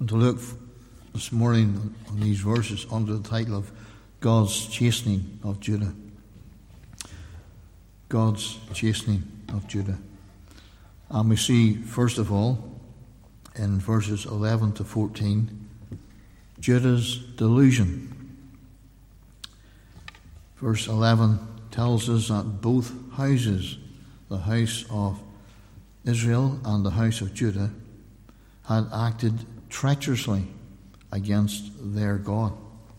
and to look this morning on these verses under the title of God's chastening of Judah. God's chastening of Judah. And we see, first of all, in verses 11 to 14, Judah's delusion. Verse 11 tells us that both houses, the house of Israel and the house of Judah, had acted treacherously against their God.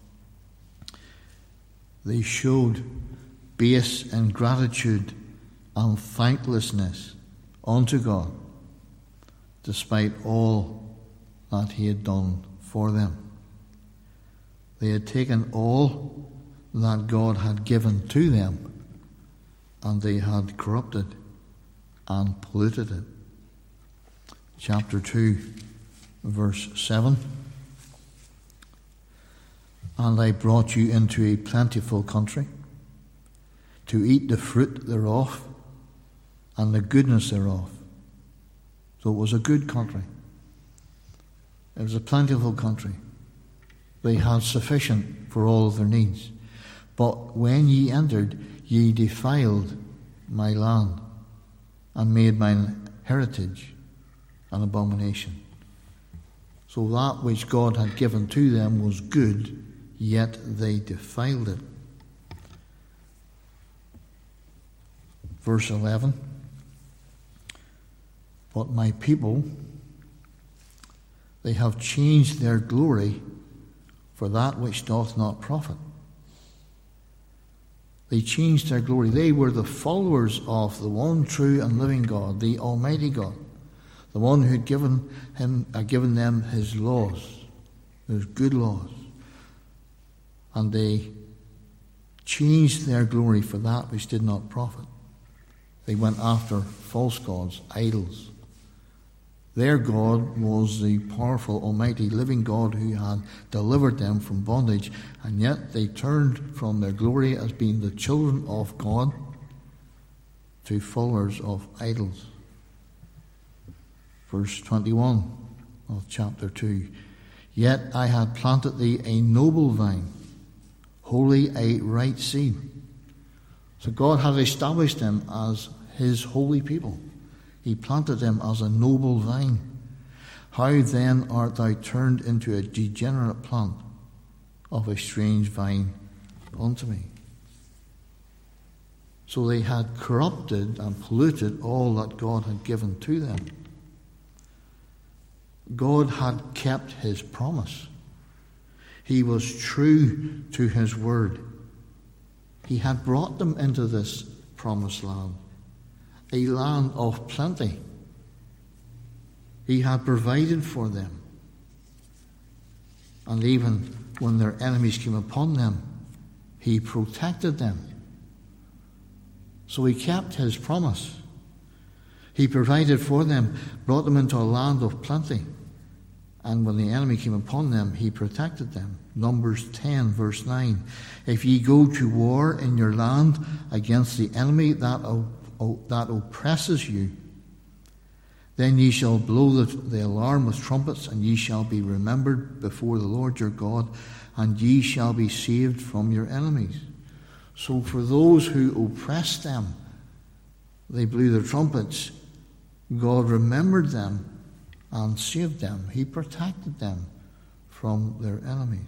They showed base ingratitude and thanklessness unto God, despite all that He had done for them. They had taken all that God had given to them, and they had corrupted and polluted it. Chapter 2, verse 7. And I brought you into a plentiful country, to eat the fruit thereof, and the goodness thereof. So it was a good country. It was a plentiful country. They had sufficient for all of their needs. But when ye entered, ye defiled my land, and made mine heritage an abomination. So that which God had given to them was good, yet they defiled it. Verse 11. But my people, they have changed their glory for that which doth not profit. They changed their glory. They were the followers of the one true and living God, the Almighty God, the one who had given them His laws, His good laws. And they changed their glory for that which did not profit. They went after false gods, idols. Their God was the powerful, almighty, living God who had delivered them from bondage, and yet they turned from their glory as being the children of God to followers of idols. Verse 21 of chapter 2. Yet I had planted thee a noble vine, wholly a right seed. So God had established them as His holy people. He planted them as a noble vine. How then art thou turned into a degenerate plant of a strange vine unto me? So they had corrupted and polluted all that God had given to them. God had kept His promise. He was true to His word. He had brought them into this promised land, a land of plenty. He had provided for them. And even when their enemies came upon them, He protected them. So He kept His promise. He provided for them, brought them into a land of plenty. And when the enemy came upon them, He protected them. Numbers 10, verse 9. If ye go to war in your land against the enemy that oppresses you, then ye shall blow the alarm with trumpets, and ye shall be remembered before the Lord your God, and ye shall be saved from your enemies. So for those who oppressed them, they blew their trumpets. God remembered them and saved them. He protected them from their enemies.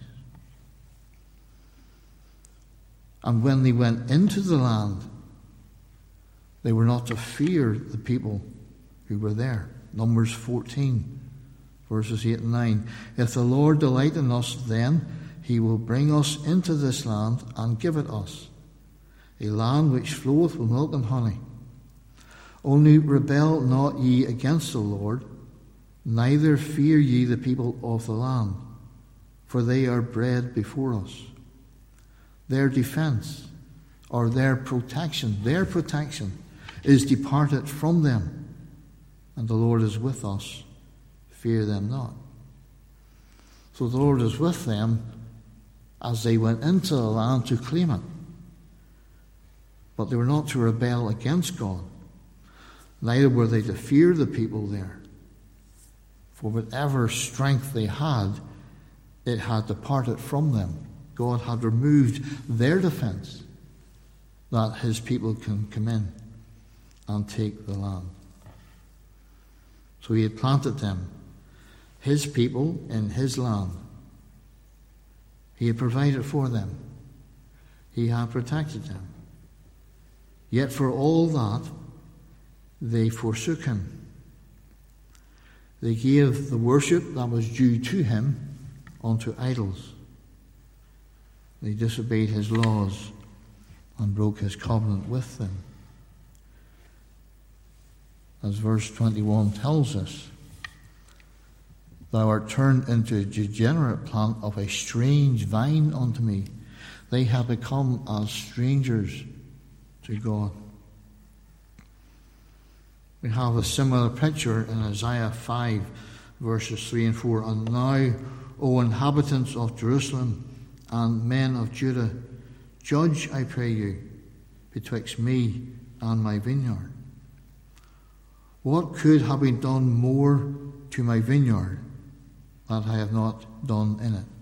And when they went into the land, they were not to fear the people who were there. Numbers 14, verses 8 and 9. If the Lord delight in us, then He will bring us into this land and give it us, a land which floweth with milk and honey. Only rebel not ye against the Lord, neither fear ye the people of the land, for they are bread before us. Their defense, or their protection is departed from them, and the Lord is with us. Fear them not. So the Lord is with them as they went into the land to claim it. But they were not to rebel against God. Neither were they to fear the people there, For whatever strength they had, it had departed from them. God had removed their defense that his people can come in and take the land. So he had planted them, his people, in his land. He had provided for them. He had protected them. Yet for all that, they forsook him. They gave the worship that was due to him unto idols. They disobeyed his laws and broke his covenant with them. As verse 21 tells us, thou art turned into a degenerate plant of a strange vine unto me. They have become as strangers to God. We have a similar picture in Isaiah 5, verses 3 and 4. And now, O inhabitants of Jerusalem and men of Judah, judge, I pray you, betwixt me and my vineyard. What could have been done more to my vineyard that I have not done in it?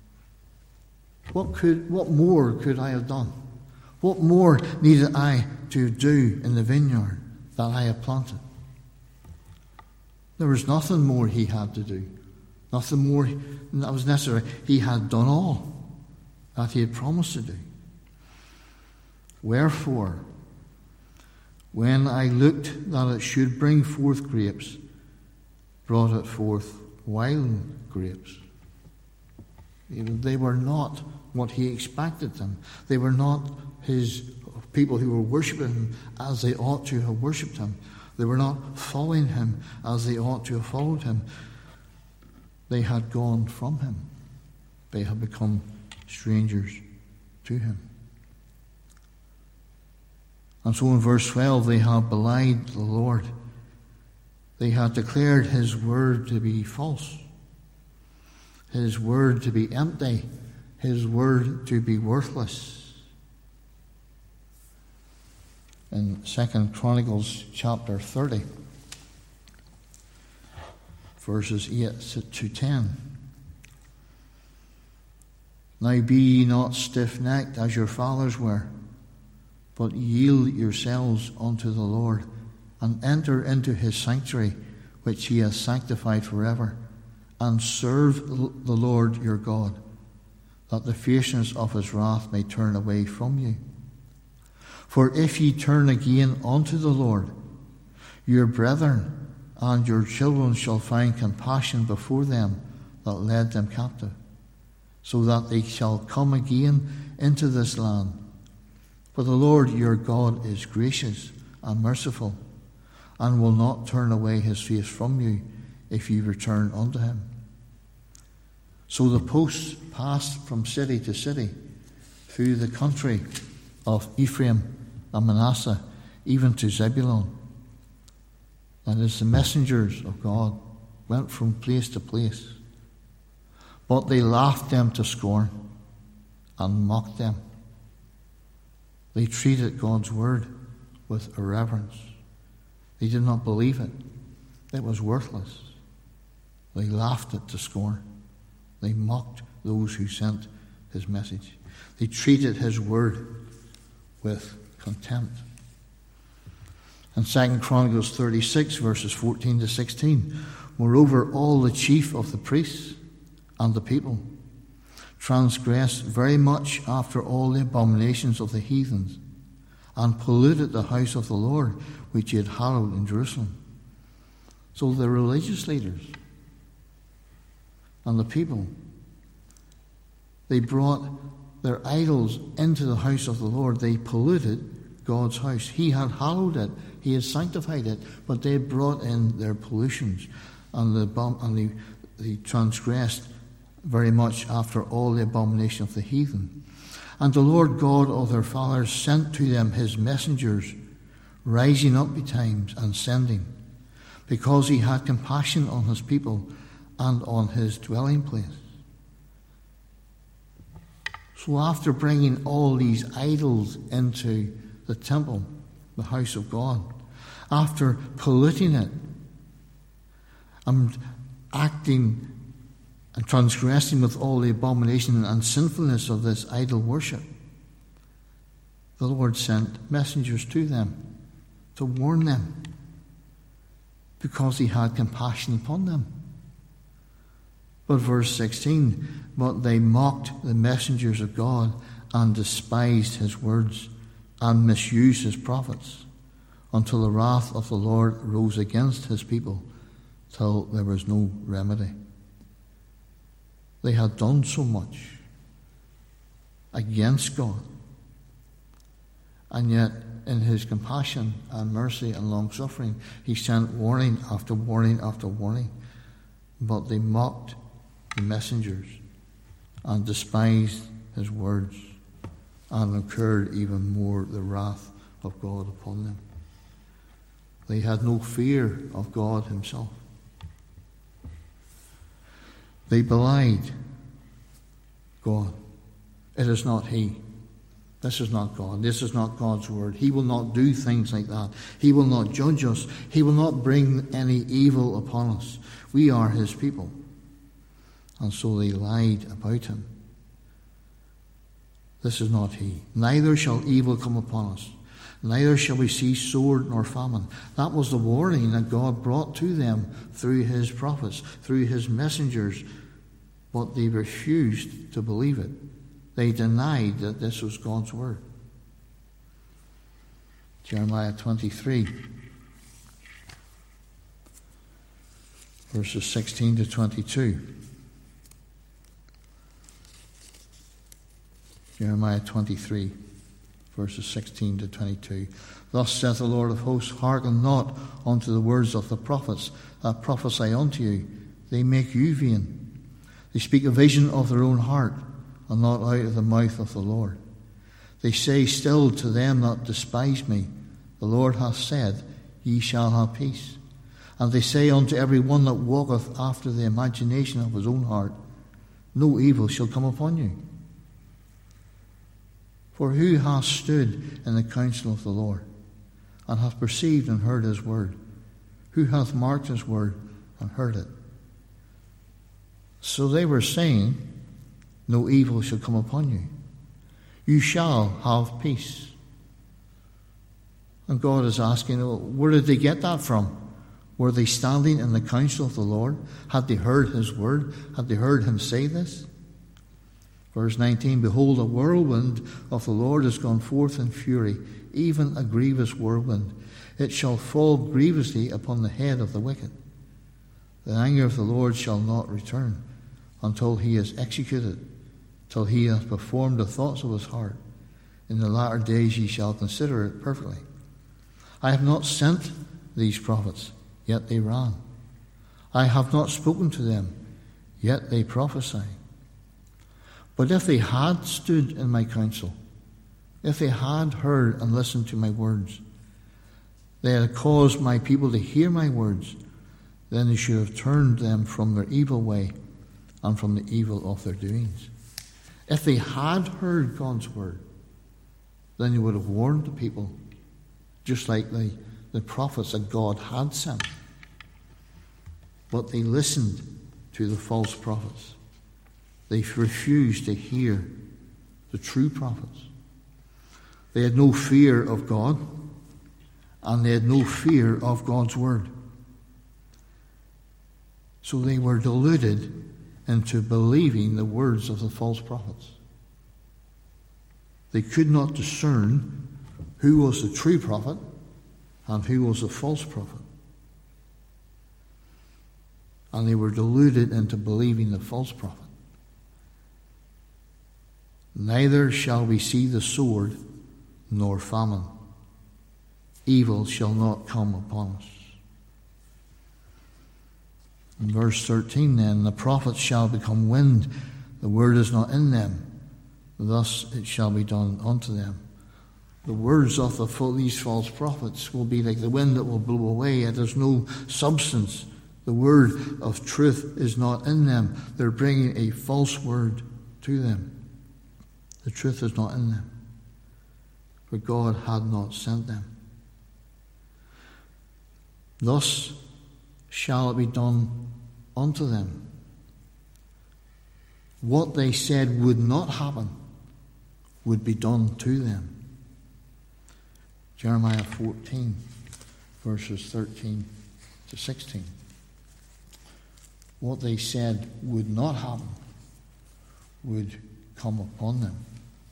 What more could I have done? What more needed I to do in the vineyard that I have planted? There was nothing more he had to do. Nothing more that was necessary. He had done all that he had promised to do. Wherefore, when I looked that it should bring forth grapes, brought it forth wild grapes. They were not what he expected them. They were not his people who were worshipping him as they ought to have worshipped him. They were not following him as they ought to have followed him. They had gone from him. They had become strangers to him. And so in verse 12, they had belied the Lord. They had declared his word to be false, his word to be empty, his word to be worthless. In 2 Chronicles chapter 30, verses 8 to 10. Now be ye not stiff-necked as your fathers were, but yield yourselves unto the Lord, and enter into his sanctuary, which he has sanctified forever, and serve the Lord your God, that the fierceness of his wrath may turn away from you. For if ye turn again unto the Lord, your brethren and your children shall find compassion before them that led them captive, so that they shall come again into this land. For the Lord your God is gracious and merciful, and will not turn away his face from you if ye return unto him. So the posts passed from city to city through the country of Ephraim and Manasseh, even to Zebulun. And as the messengers of God went from place to place, but they laughed them to scorn and mocked them. They treated God's word with irreverence. They did not believe it. It was worthless. They laughed it to scorn. They mocked those who sent his message. They treated his word with contempt. In 2 Chronicles 36, verses 14 to 16, moreover, all the chief of the priests and the people transgressed very much after all the abominations of the heathens, and polluted the house of the Lord, which he had hallowed in Jerusalem. So the religious leaders and the people, they brought their idols into the house of the Lord. They polluted God's house. He had hallowed it. He had sanctified it. But they brought in their pollutions, and they transgressed very much after all the abomination of the heathen. And the Lord God of their fathers sent to them his messengers, rising up betimes and sending, because he had compassion on his people and on his dwelling place. So after bringing all these idols into the temple, the house of God, after polluting it and acting and transgressing with all the abomination and sinfulness of this idol worship, the Lord sent messengers to them to warn them, because he had compassion upon them. But verse 16, but they mocked the messengers of God and despised his words and misused his prophets, until the wrath of the Lord rose against his people, till there was no remedy. They had done so much against God, and yet in his compassion and mercy and long-suffering, he sent warning after warning after warning. But they mocked the messengers and despised his words, and incurred even more the wrath of God upon them. They had no fear of God himself. They belied God. It is not he. This is not God. This is not God's word. He will not do things like that. He will not judge us. He will not bring any evil upon us. We are his people. And so they lied about him. This is not he. Neither shall evil come upon us. Neither shall we see sword nor famine. That was the warning that God brought to them through his prophets, through his messengers. But they refused to believe it. They denied that this was God's word. Jeremiah 23, verses 16 to 22. Jeremiah 23, verses 16 to 22. Thus saith the Lord of hosts, hearken not unto the words of the prophets that prophesy unto you. They make you vain. They speak a vision of their own heart, and not out of the mouth of the Lord. They say still to them that despise me, the Lord hath said, ye shall have peace. And they say unto every one that walketh after the imagination of his own heart, no evil shall come upon you. For who hath stood in the counsel of the Lord, and hath perceived and heard his word? Who hath marked his word and heard it? So they were saying, no evil shall come upon you. You shall have peace. And God is asking, where did they get that from? Were they standing in the counsel of the Lord? Had they heard his word? Had they heard him say this? Verse 19, behold, a whirlwind of the Lord is gone forth in fury, even a grievous whirlwind. It shall fall grievously upon the head of the wicked. The anger of the Lord shall not return until he is executed, till he hath performed the thoughts of his heart. In the latter days ye shall consider it perfectly. I have not sent these prophets, yet they ran. I have not spoken to them, yet they prophesy. But if they had stood in my counsel, if they had heard and listened to my words, they had caused my people to hear my words, then they should have turned them from their evil way and from the evil of their doings. If they had heard God's word, then they would have warned the people, just like the prophets that God had sent. But they listened to the false prophets. They refused to hear the true prophets. They had no fear of God, and they had no fear of God's word. So they were deluded into believing the words of the false prophets. They could not discern who was the true prophet and who was the false prophet. And they were deluded into believing the false prophet. Neither shall we see the sword nor famine. Evil shall not come upon us. In verse 13 then, the prophets shall become wind, the word is not in them, thus it shall be done unto them. The words of these false prophets will be like the wind that will blow away, and there's no substance. The word of truth is not in them. They're bringing a false word to them. The truth is not in them, for God had not sent them. Thus shall it be done unto them. What they said would not happen would be done to them. Jeremiah 14, verses 13 to 16. What they said would not happen would come upon them.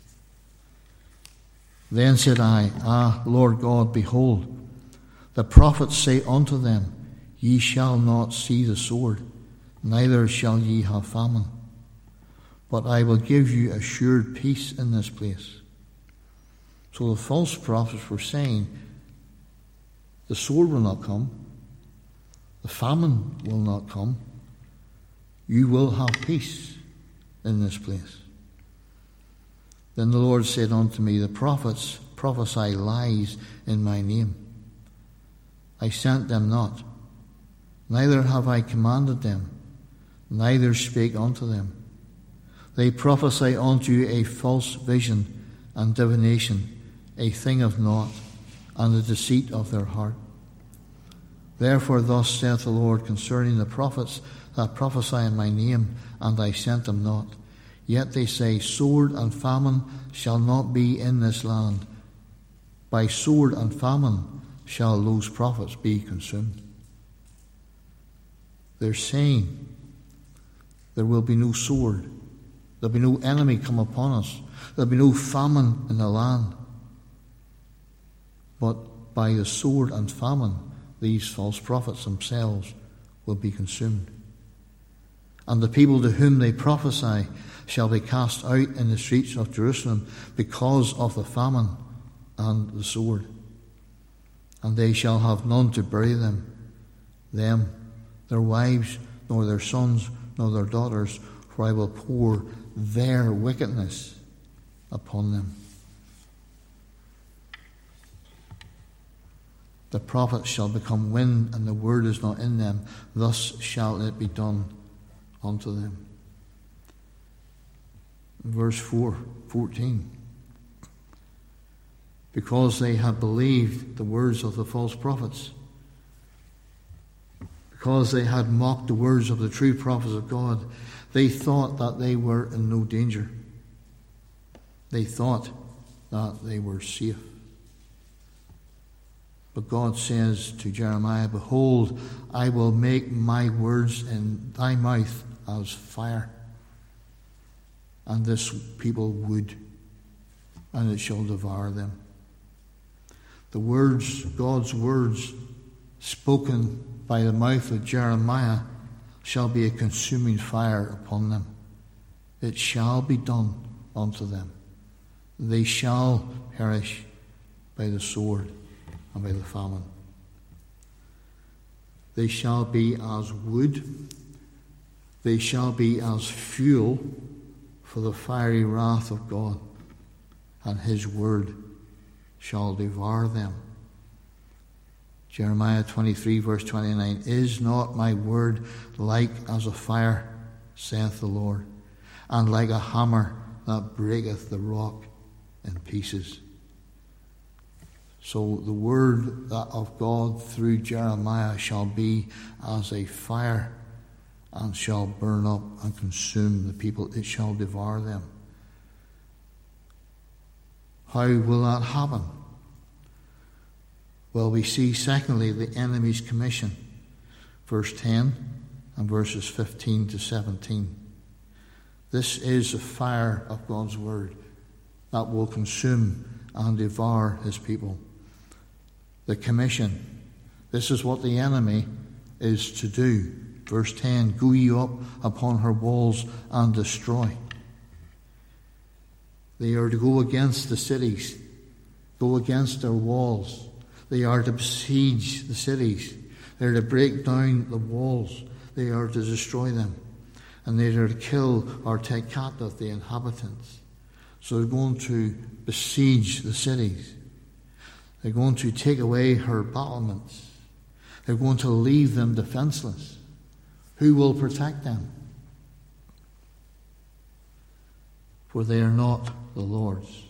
Then said I, Ah, Lord God, behold, the prophets say unto them, Ye shall not see the sword, neither shall ye have famine. But I will give you assured peace in this place. So the false prophets were saying, the sword will not come, the famine will not come, you will have peace in this place. Then the Lord said unto me, The prophets prophesy lies in my name. I sent them not, neither have I commanded them, neither spake unto them. They prophesy unto you a false vision and divination, a thing of naught, and the deceit of their heart. Therefore thus saith the Lord concerning the prophets that prophesy in my name, and I sent them not. Yet they say, Sword and famine shall not be in this land. By sword and famine shall those prophets be consumed. They're saying there will be no sword. There'll be no enemy come upon us. There'll be no famine in the land. But by the sword and famine, these false prophets themselves will be consumed. And the people to whom they prophesy shall be cast out in the streets of Jerusalem because of the famine and the sword. And they shall have none to bury them, their wives, nor their sons, nor their daughters, for I will pour their wickedness upon them. The prophets shall become wind, and the word is not in them. Thus shall it be done unto them. Verse 14. Because they had believed the words of the false prophets, because they had mocked the words of the true prophets of God, they thought that they were in no danger. They thought that they were safe. But God says to Jeremiah, Behold, I will make my words in thy mouth as fire, and this people wood, and it shall devour them. The words, God's words, spoken by the mouth of Jeremiah, shall be a consuming fire upon them. It shall be done unto them. They shall perish by the sword and by the famine. They shall be as wood. They shall be as fuel for the fiery wrath of God, and his word shall devour them. Jeremiah 23 verse 29, Is not my word like as a fire, saith the Lord, and like a hammer that breaketh the rock in pieces? So the word of God through Jeremiah shall be as a fire, and shall burn up and consume the people. It shall devour them. How will that happen? Well, we see, secondly, the enemy's commission. Verse 10 and verses 15 to 17. This is the fire of God's word that will consume and devour his people. The commission. This is what the enemy is to do. Verse 10, Go ye up upon her walls and destroy. They are to go against the cities, go against their walls. They are to besiege the cities. They are to break down the walls. They are to destroy them. And they are to kill or take captive the inhabitants. So they're going to besiege the cities. They're going to take away her battlements. They're going to leave them defenseless. Who will protect them? For they are not the Lord's.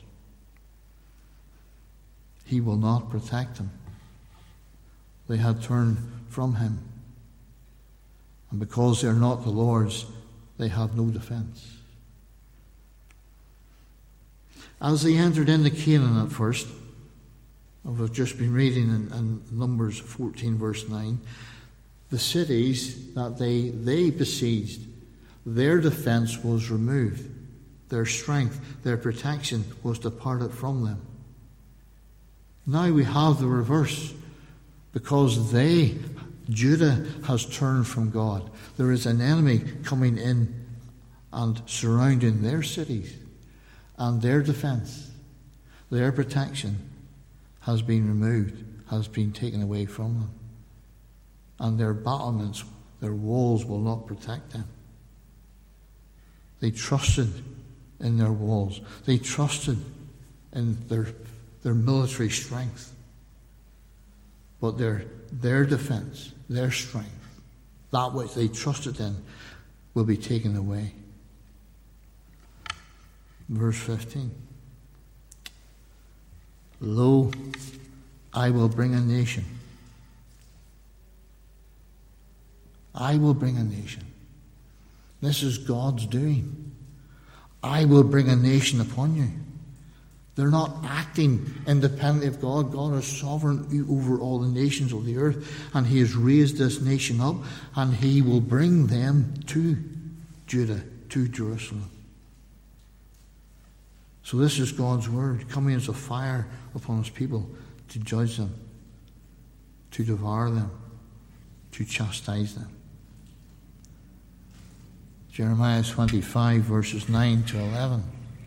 He will not protect them. They had turned from him. And because they're not the Lord's, they have no defense. As they entered into Canaan at first, we've just been reading in Numbers 14 verse 9, the cities that they besieged, their defense was removed. Their strength, their protection was departed from them. Now we have the reverse, because Judah has turned from God. There is an enemy coming in and surrounding their cities, and their defense, their protection has been removed, has been taken away from them. And their battlements, their walls will not protect them. They trusted in their walls. They trusted in their military strength. But their defense, their strength, that which they trusted in, will be taken away. Verse 15. Lo, I will bring a nation. I will bring a nation. This is God's doing. I will bring a nation upon you. They're not acting independently of God. God is sovereign over all the nations of the earth, and He has raised this nation up, and He will bring them to Judah, to Jerusalem. So this is God's word, coming as a fire upon His people to judge them, to devour them, to chastise them. Jeremiah 25, verses 9 to 11.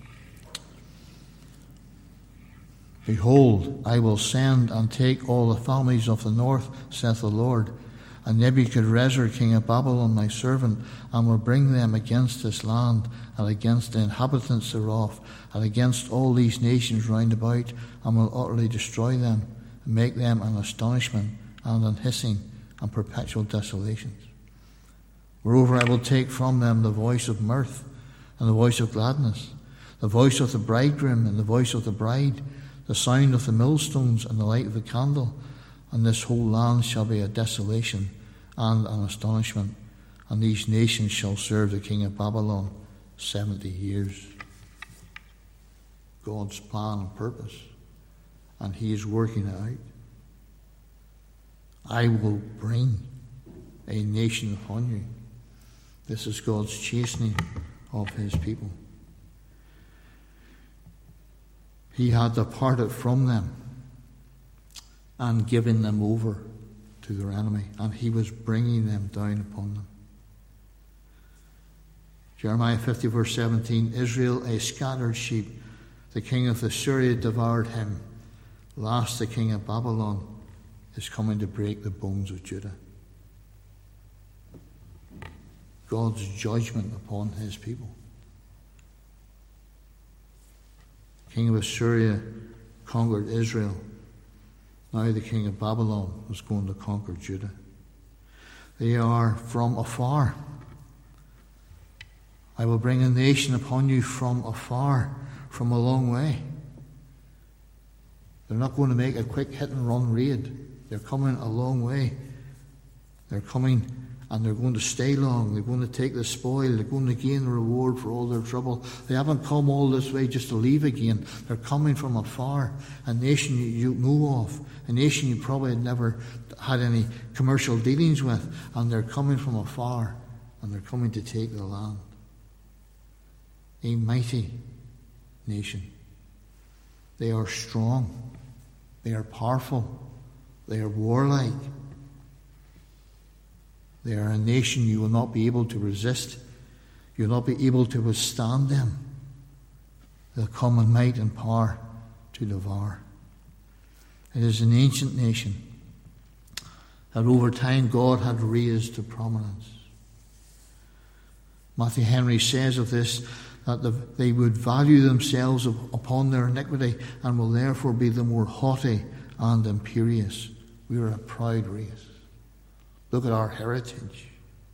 Behold, I will send and take all the families of the north, saith the Lord, and Nebuchadrezzar king of Babylon my servant, and will bring them against this land, and against the inhabitants thereof, and against all these nations round about, and will utterly destroy them, and make them an astonishment, and an hissing, and perpetual desolations. Moreover, I will take from them the voice of mirth, and the voice of gladness, the voice of the bridegroom, and the voice of the bride, the sound of the millstones, and the light of the candle, and this whole land shall be a desolation and an astonishment, and these nations shall serve the king of Babylon 70 years. God's plan and purpose, and He is working it out. I will bring a nation upon you. This is God's chastening of His people. He had departed from them and given them over to their enemy, and He was bringing them down upon them. Jeremiah 50 verse 17, Israel a scattered sheep, the king of Assyria devoured him. Last the king of Babylon is coming to break the bones of Judah. God's judgment upon His people. King of Assyria conquered Israel. Now the king of Babylon was going to conquer Judah. They are from afar. I will bring a nation upon you from afar, from a long way. They're not going to make a quick hit and run raid. They're coming a long way. They're coming and they're going to stay long. They're going to take the spoil. They're going to gain the reward for all their trouble. They haven't come all this way just to leave again. They're coming from afar. A nation you know of. A nation you probably had never had any commercial dealings with. And they're coming from afar. And they're coming to take the land. A mighty nation. They are strong. They are powerful. They are warlike. They are a nation you will not be able to resist. You will not be able to withstand them. They'll come in might and power to devour. It is an ancient nation that over time God had raised to prominence. Matthew Henry says of this that they would value themselves upon their iniquity and will therefore be the more haughty and imperious. We are a proud race. Look at our heritage.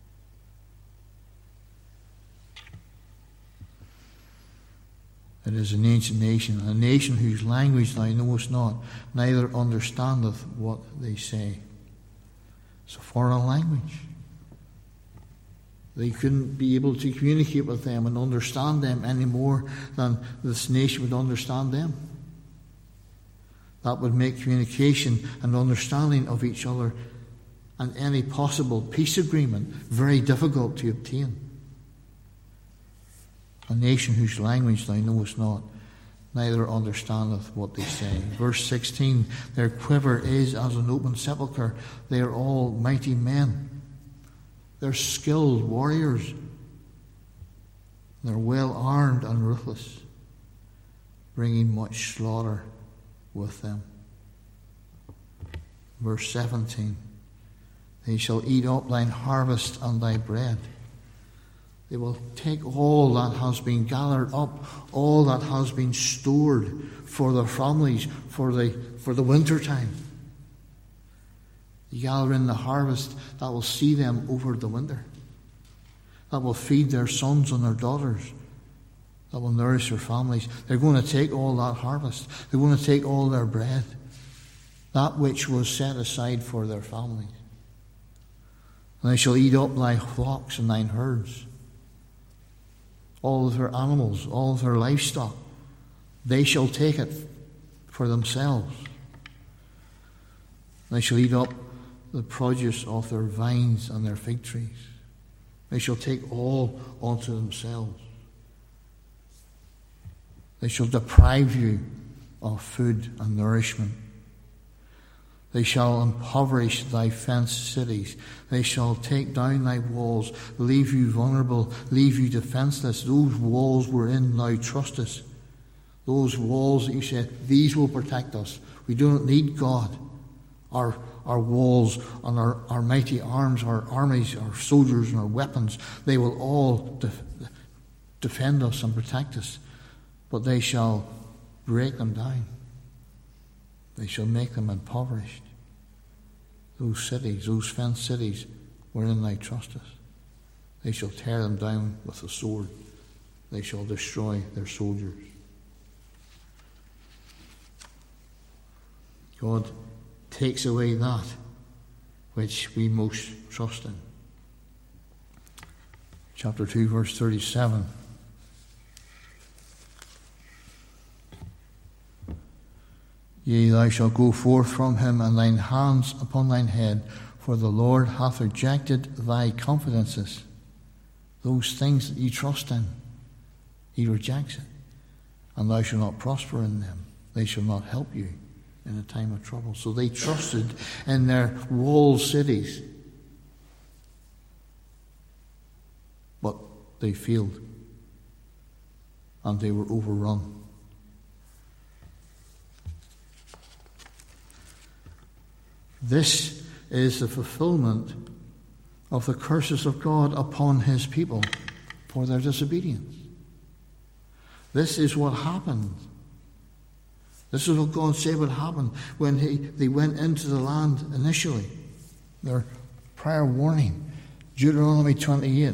It is an ancient nation, a nation whose language thou knowest not, neither understandeth what they say. It's a foreign language. They couldn't be able to communicate with them and understand them any more than this nation would understand them. That would make communication and understanding of each other and any possible peace agreement very difficult to obtain. A nation whose language thou knowest not, neither understandeth what they say. Verse 16, their quiver is as an open sepulchre. They are all mighty men. They're skilled warriors. They're well armed and ruthless, bringing much slaughter with them. Verse 17, they shall eat up thine harvest and thy bread. They will take all that has been gathered up, all that has been stored for their families, for the winter time. They gather in the harvest that will see them over the winter, that will feed their sons and their daughters, that will nourish their families. They're going to take all that harvest. They're going to take all their bread, that which was set aside for their families. And they shall eat up thy flocks and thine herds. All of their animals, all of their livestock, they shall take it for themselves. They shall eat up the produce of their vines and their fig trees. They shall take all unto themselves. They shall deprive you of food and nourishment. They shall impoverish thy fenced cities. They shall take down thy walls, leave you vulnerable, leave you defenseless. Those walls wherein thou trustest, those walls that you said, these will protect us. We do not need God. Our walls and our mighty arms, our armies, our soldiers and our weapons, they will all defend us and protect us. But they shall break them down. They shall make them impoverished. Those cities, those fenced cities wherein thou trustest, they shall tear them down with the sword. They shall destroy their soldiers. God takes away that which we most trust in. Chapter 2, verse 37. Yea, thou shalt go forth from him, and thine hands upon thine head, for the Lord hath rejected thy confidences. Those things that you trust in, he rejects it. And thou shalt not prosper in them. They shall not help you in a time of trouble. So they trusted in their walled cities, but they failed, and they were overrun. This is the fulfillment of the curses of God upon his people for their disobedience. This is what happened. This is what God said would happen when they went into the land initially. Their prior warning, Deuteronomy 28,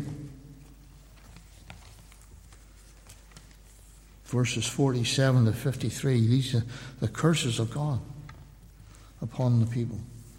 verses 47 to 53. These are the curses of God upon the people.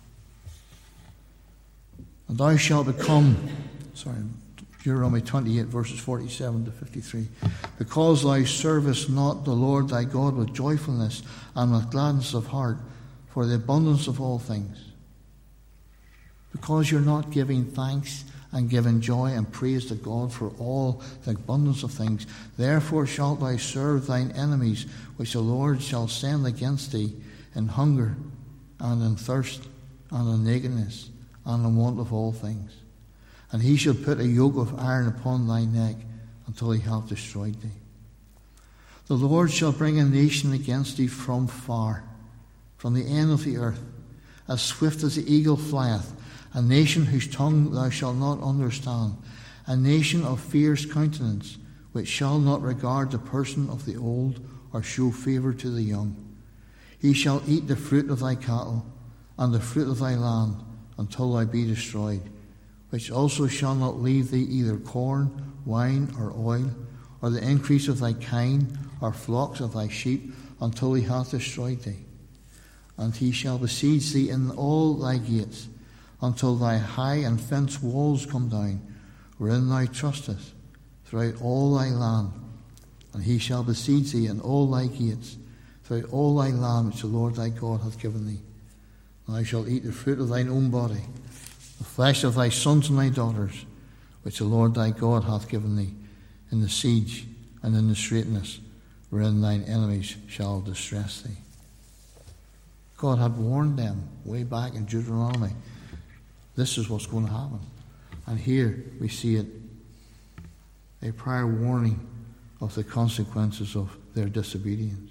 And thou shalt become, Deuteronomy 28, verses 47 to 53. Because thou servest not the Lord thy God with joyfulness and with gladness of heart for the abundance of all things. Because you're not giving thanks and giving joy and praise to God for all the abundance of things, therefore shalt thou serve thine enemies, which the Lord shall send against thee in hunger and in thirst and in nakedness and in want of all things. And he shall put a yoke of iron upon thy neck until he have destroyed thee. The Lord shall bring a nation against thee from far, from the end of the earth, as swift as the eagle flieth, a nation whose tongue thou shalt not understand, a nation of fierce countenance, which shall not regard the person of the old or show favour to the young. He shall eat the fruit of thy cattle and the fruit of thy land until thou be destroyed, which also shall not leave thee either corn, wine, or oil, or the increase of thy kine, or flocks of thy sheep, until he hath destroyed thee. And he shall besiege thee in all thy gates, until thy high and fenced walls come down, wherein thou trustest, throughout all thy land. And he shall besiege thee in all thy gates, throughout all thy land which the Lord thy God hath given thee. And thou shalt eat the fruit of thine own body, the flesh of thy sons and thy daughters, which the Lord thy God hath given thee, in the siege and in the straitness, wherein thine enemies shall distress thee. God had warned them way back in Deuteronomy. This is what's going to happen. And here we see it, a prior warning of the consequences of their disobedience.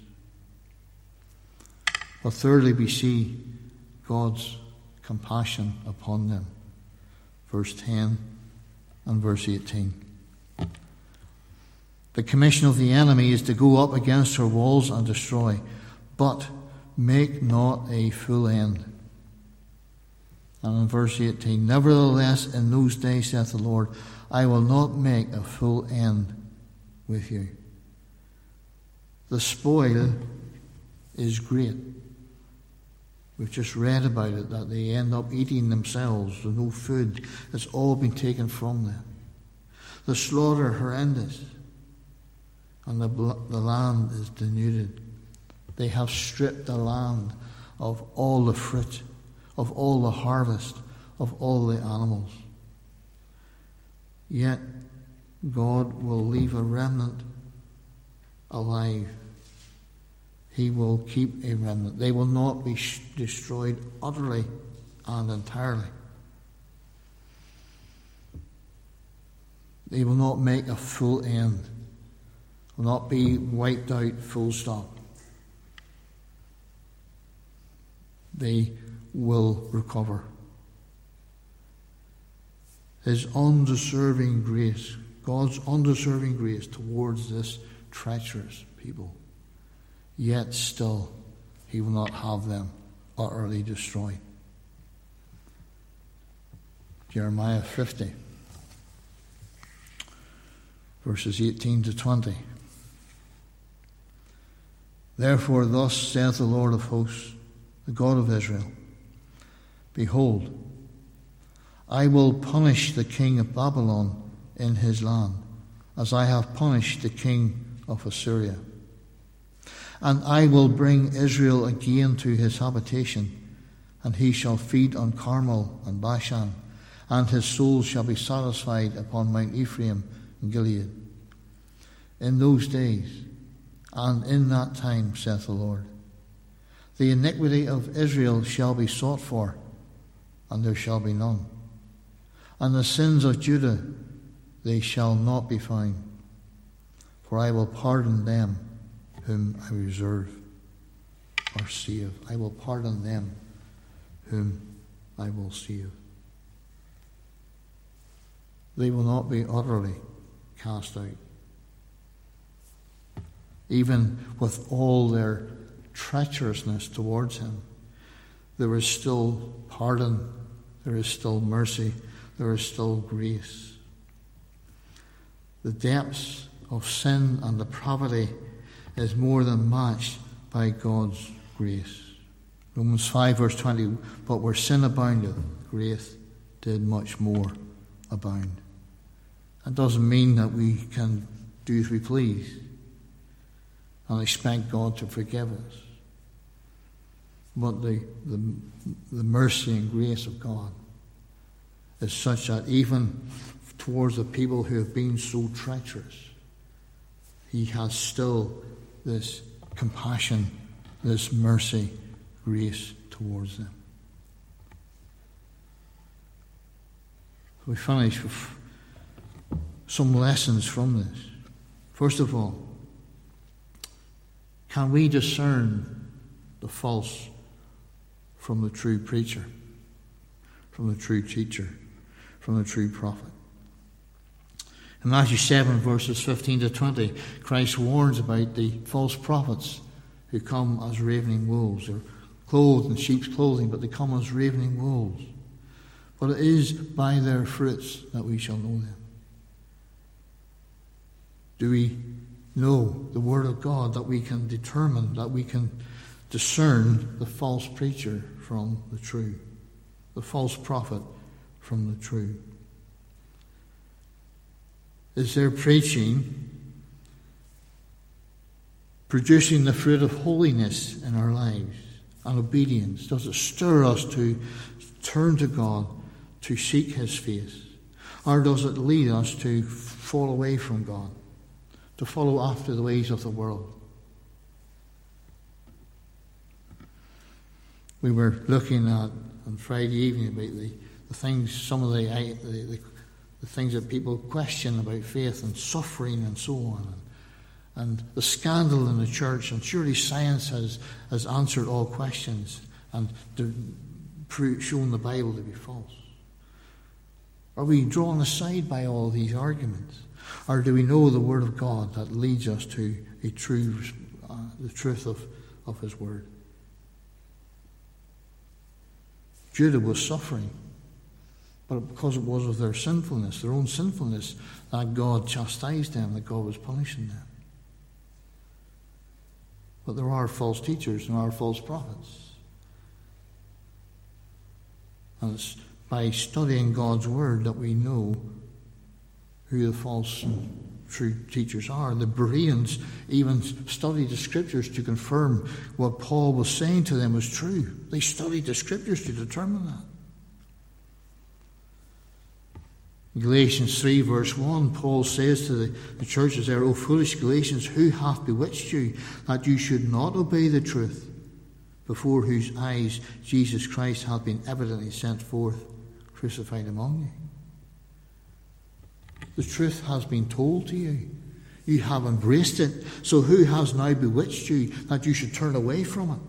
But thirdly, we see God's compassion upon them. Verse 10 and verse 18. The commission of the enemy is to go up against her walls and destroy, but make not a full end. And in verse 18, nevertheless, in those days, saith the Lord, I will not make a full end with you. The spoil is great. We've just read about it, that they end up eating themselves. There's no food. It's all been taken from them. The slaughter horrendous. And the land is denuded. They have stripped the land of all the fruit, of all the harvest, of all the animals. Yet God will leave a remnant alive. He will keep a remnant. They will not be destroyed utterly and entirely. They will not make a full end. Will not be wiped out full stop. They will recover. His undeserving grace, God's undeserving grace towards this treacherous people, yet still he will not have them utterly destroyed. Jeremiah 50, verses 18 to 20. Therefore thus saith the Lord of hosts, the God of Israel, behold, I will punish the king of Babylon in his land, as I have punished the king of Assyria. And I will bring Israel again to his habitation, and he shall feed on Carmel and Bashan, and his soul shall be satisfied upon Mount Ephraim and Gilead. In those days, and in that time, saith the Lord, the iniquity of Israel shall be sought for, and there shall be none. And the sins of Judah, they shall not be found. For I will pardon them whom I reserve or save. I will pardon them whom I will save. They will not be utterly cast out. Even with all their treacherousness towards him, there is still pardon, there is still mercy, there is still grace. The depths of sin and depravity is more than matched by God's grace. Romans 5 verse 20, but where sin abounded, grace did much more abound. That doesn't mean that we can do as we please and expect God to forgive us. But the mercy and grace of God is such that even towards the people who have been so treacherous, he has still this compassion, this mercy, grace towards them. We finish with some lessons from this. First of all, can we discern the false from the true preacher, from the true teacher, from the true prophet? In Matthew 7, verses 15 to 20, Christ warns about the false prophets who come as ravening wolves. They're clothed in sheep's clothing, but they come as ravening wolves. But it is by their fruits that we shall know them. Do we know the Word of God, that we can determine, that we can discern the false preacher from the true, the false prophet from the true? Is their preaching producing the fruit of holiness in our lives and obedience? Does it stir us to turn to God, to seek His face? Or does it lead us to fall away from God, to follow after the ways of the world? We were looking at on Friday evening about the things, some of the things that people question about faith and suffering and so on, and the scandal in the church. And surely science has answered all questions and shown the Bible to be false. Are we drawn aside by all these arguments? Or do we know the Word of God that leads us to the truth of His Word? Judah was suffering, but because it was of their sinfulness, their own sinfulness, that God chastised them, that God was punishing them. But there are false teachers and there are false prophets. And it's by studying God's Word that we know who the false and true teachers are. The Bereans even studied the Scriptures to confirm what Paul was saying to them was true. They studied the Scriptures to determine that. In Galatians 3 verse 1, Paul says to the churches there, O foolish Galatians, who hath bewitched you, that you should not obey the truth, before whose eyes Jesus Christ hath been evidently sent forth, crucified among you? The truth has been told to you. You have embraced it. So who has now bewitched you that you should turn away from it?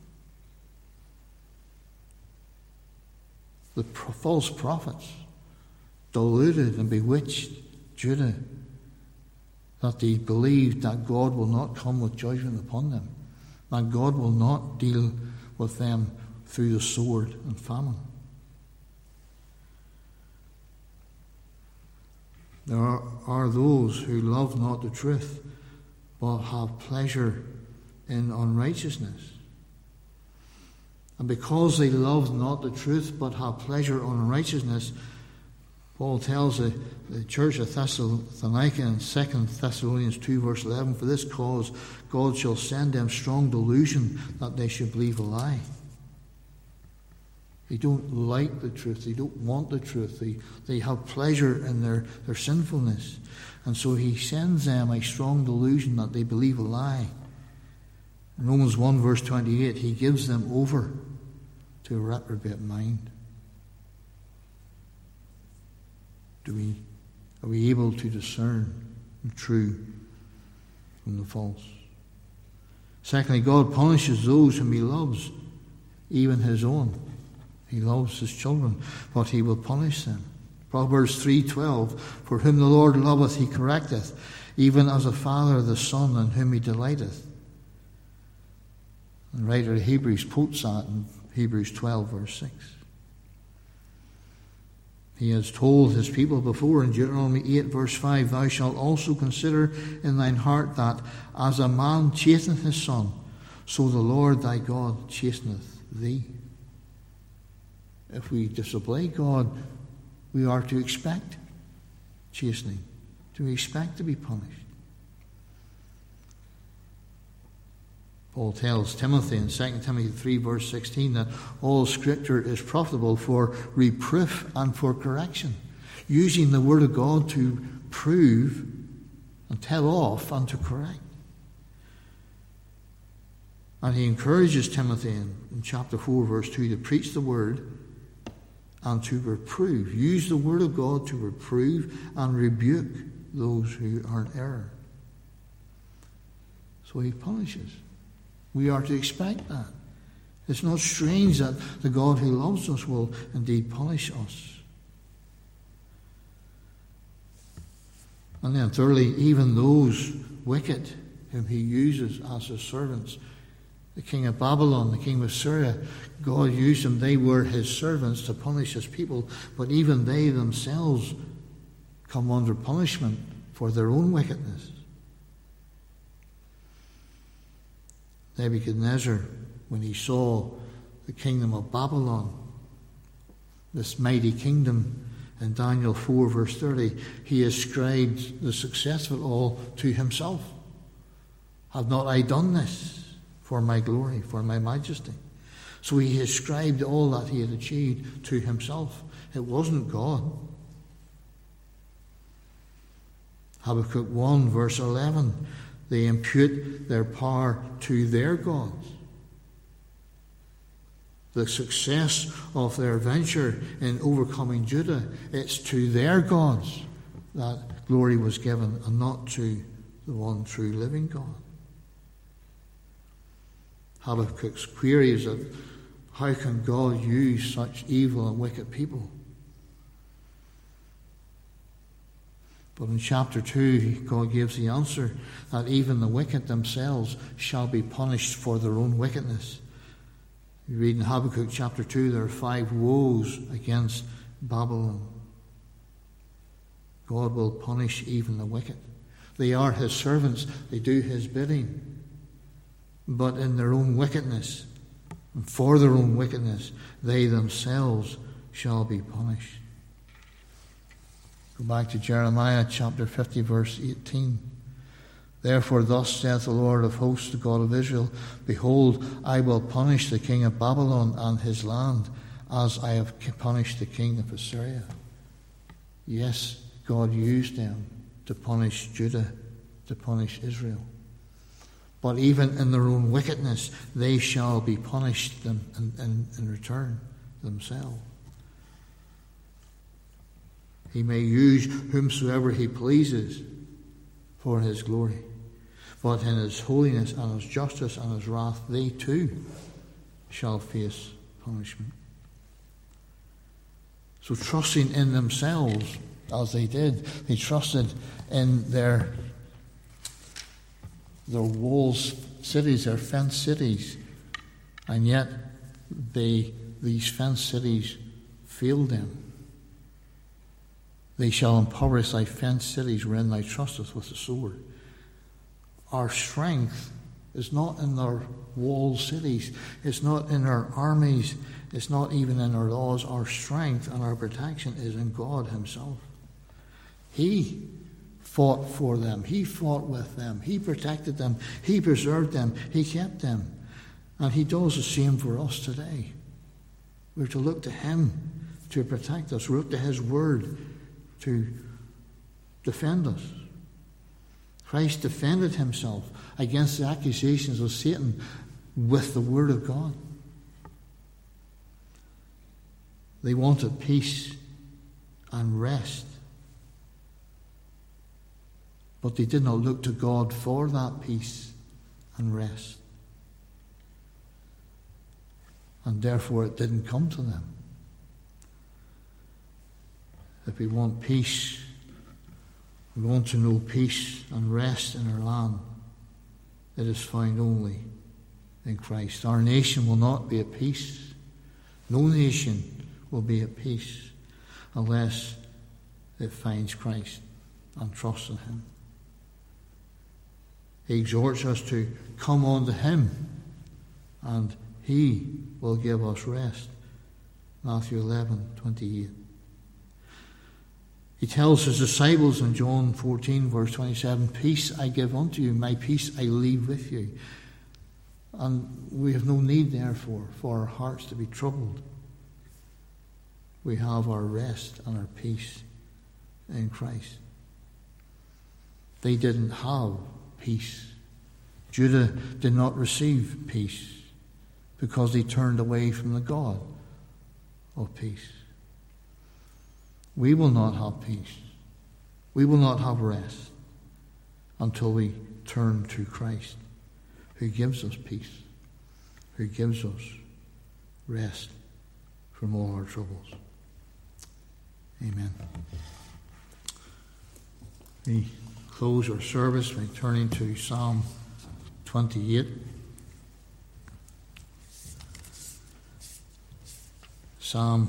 The false prophets deluded and bewitched Judah, that they believed that God will not come with judgment upon them, that God will not deal with them through the sword and famine. There are those who love not the truth, but have pleasure in unrighteousness. And because they love not the truth, but have pleasure in unrighteousness, Paul tells the church of Thessalonica in 2 Thessalonians 2 verse 11, for this cause God shall send them strong delusion, that they should believe a lie. They don't like the truth. They don't want the truth. They have pleasure in their sinfulness. And so he sends them a strong delusion that they believe a lie. In Romans 1 verse 28, he gives them over to a reprobate mind. Are we able to discern the true from the false? Secondly, God punishes those whom he loves, even his own. He loves his children, but he will punish them. Proverbs 3:12, for whom the Lord loveth he correcteth, even as a father the son in whom he delighteth. The writer of Hebrews quotes that in Hebrews 12 verse 6. He has told his people before in Deuteronomy 8 verse 5, thou shalt also consider in thine heart that as a man chasteneth his son, so the Lord thy God chasteneth thee. If we disobey God, we are to expect chastening, to expect to be punished. Paul tells Timothy in 2 Timothy 3 verse 16 that all Scripture is profitable for reproof and for correction, using the Word of God to prove and tell off and to correct. And he encourages Timothy in chapter 4 verse 2 to preach the Word and to reprove. Use the Word of God to reprove and rebuke those who are in error. So he punishes. We are to expect that. It's not strange that the God who loves us will indeed punish us. And then thirdly, even those wicked whom he uses as his servants. The king of Babylon, the king of Syria, God used them. They were his servants to punish his people, but even they themselves come under punishment for their own wickedness. Nebuchadnezzar, when he saw the kingdom of Babylon, this mighty kingdom In Daniel 4 verse 30, he ascribed the success of it all to himself. Have not I done this for my glory, for my majesty? So he ascribed all that he had achieved to himself. It wasn't God. Habakkuk 1 verse 11, they impute their power to their gods. The success of their venture in overcoming Judah, it's to their gods that glory was given and not to the one true living God. Habakkuk's query is that how can God use such evil and wicked people? But in chapter 2, God gives the answer that even the wicked themselves shall be punished for their own wickedness. You read in Habakkuk chapter 2, there are 5 woes against Babylon. God will punish even the wicked. They are his servants, they do his bidding. But in their own wickedness, and for their own wickedness, they themselves shall be punished. Go back to Jeremiah chapter 50 verse 18. Therefore thus saith the Lord of hosts, the God of Israel, Behold, I will punish the king of Babylon and his land, as I have punished the king of Assyria. Yes, God used them to punish Judah, to punish Israel. But even in their own wickedness, they shall be punished in return themselves. He may use whomsoever he pleases for his glory. But in his holiness and his justice and his wrath, they too shall face punishment. So trusting in themselves, as they did, they trusted in their walls, cities, their fenced cities, and yet these fenced cities failed them. They shall impoverish thy fenced cities wherein thou trustest with the sword. Our strength is not in our walled cities. It's not in our armies. It's not even in our laws. Our strength and our protection is in God himself. He fought for them. He fought with them. He protected them. He preserved them. He kept them. And he does the same for us today. We're to look to him to protect us. We look to his word to defend us. Christ defended himself against the accusations of Satan with the word of God. They wanted peace and rest, but they did not look to God for that peace and rest. And therefore it didn't come to them. If we want peace, we want to know peace and rest in our land, it is found only in Christ. Our nation will not be at peace. No nation will be at peace unless it finds Christ and trusts in him. He exhorts us to come unto him, and he will give us rest. Matthew 11:28. He tells his disciples in John 14 verse 27, Peace I give unto you, my peace I leave with you. And we have no need, therefore, for our hearts to be troubled. We have our rest and our peace in Christ. They didn't have peace. Judah did not receive peace because they turned away from the God of peace. We will not have peace. We will not have rest until we turn to Christ, who gives us peace, who gives us rest from all our troubles. Amen. We close our service by turning to Psalm 28. Psalm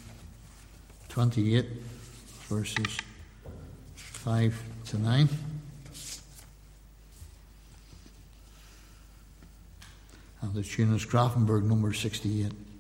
28, verses 5 to 9. And the tune is Grafenberg, number 68.